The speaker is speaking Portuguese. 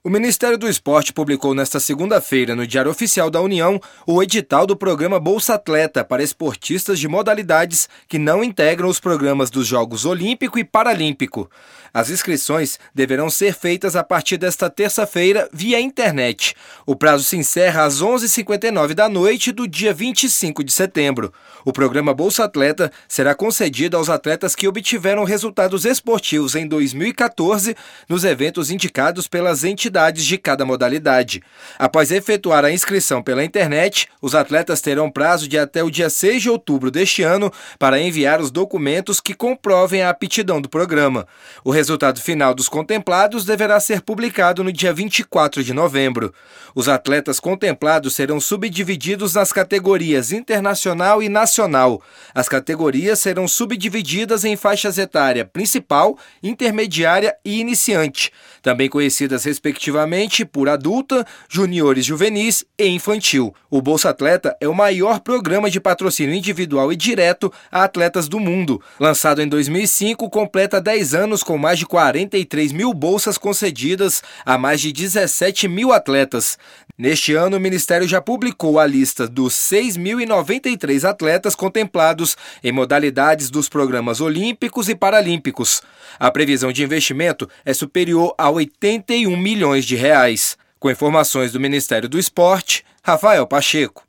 O Ministério do Esporte publicou nesta segunda-feira, no Diário Oficial da União, o edital do programa Bolsa Atleta para esportistas de modalidades que não integram os programas dos Jogos Olímpico e Paralímpico. As inscrições deverão ser feitas a partir desta terça-feira via internet. O prazo se encerra às 11h59 da noite do dia 25 de setembro. O programa Bolsa Atleta será concedido aos atletas que obtiveram resultados esportivos em 2014 nos eventos indicados pelas entidades de cada modalidade. Após efetuar a inscrição pela internet, os atletas terão prazo de até o dia 6 de outubro deste ano para enviar os documentos que comprovem a aptidão do programa. O resultado final dos contemplados deverá ser publicado no dia 24 de novembro. Os atletas contemplados serão subdivididos nas categorias internacional e nacional. As categorias serão subdivididas em faixas etária principal, intermediária e iniciante, também conhecidas respectivamente por adulta, juniores juvenis e infantil. O Bolsa Atleta é o maior programa de patrocínio individual e direto a atletas do mundo. Lançado em 2005, completa 10 anos com mais de 43 mil bolsas concedidas a mais de 17 mil atletas. Neste ano, o Ministério já publicou a lista dos 6.093 atletas contemplados em modalidades dos programas olímpicos e paralímpicos. A previsão de investimento é superior a 81 milhões de reais. Com informações do Ministério do Esporte, Rafael Pacheco.